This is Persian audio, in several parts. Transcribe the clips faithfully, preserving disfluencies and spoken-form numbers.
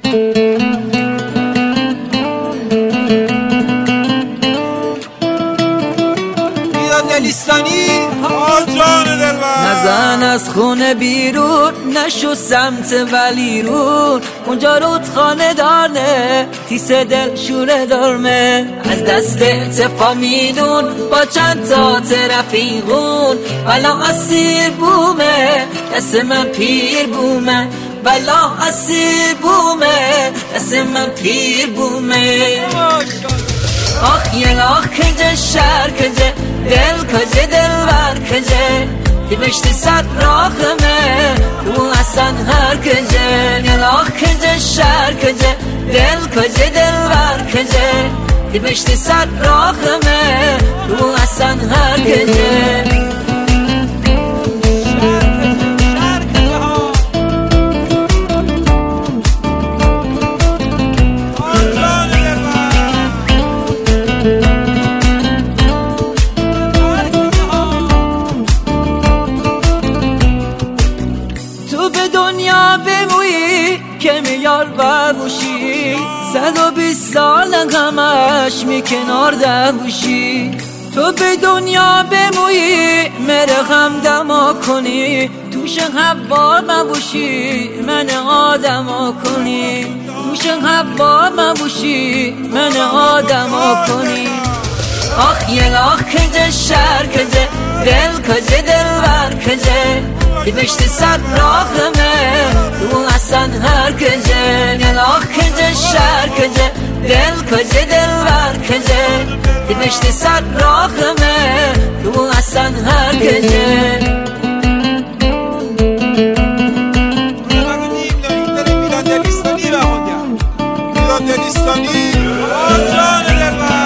دلیستانی جان دلبر نزن از خونه بیرون، نشو سمت ولیرون، اونجا رودخانه داره تیس دل شوره دارمه. از دست اتفا میدون با چند تا رفیقون، بلا اسیر بومه دست من پیر بومه، بلا اسیر بومه دست من پیر بومه. آخ یه آخ کجه شهر کجه دل کجه دلور کجه، دی بشتی صد راخمه تو اصلا هر کجه. یه آخ کجه شهر کجه دل کجه دلور کجه، دی بشتی صد راخمه تو اصلا هر کجه. دنیا بمویی که میار ببوشی، صد و بیست سال غمش می کنار دبوشی. تو به دنیا بمویی مره غم دما کنی، توش حبا مبوشی من آدما کنی، توش حبا مبوشی من آدما کنی. آخ یه آخ کجه شهر کجه دل کجه دلور کجه، دی بشتی صد راخمه تو اصلا هر کجه. یه آخ کجه شهر کجه دل کجه دلور کجه، دی بشتی صد راخمه تو اصلا هر کجه. میلاد دلیستانی میلاد دلیستانی جان دلبر.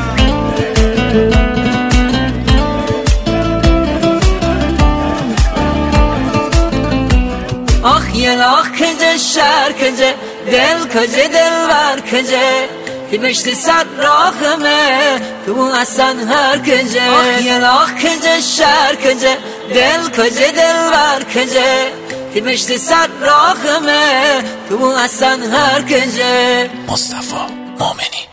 آخ یه آخ کجه شهر کجه دل کجه دلور کجه، دی بشتی صد راخمه تو اصلا هر کجه. آخ یه آخ کجه شهر کجه دل کجه دلور کجه، دی بشتی صد راخمه تو اصلا هر کجه. مصطفی مومنی.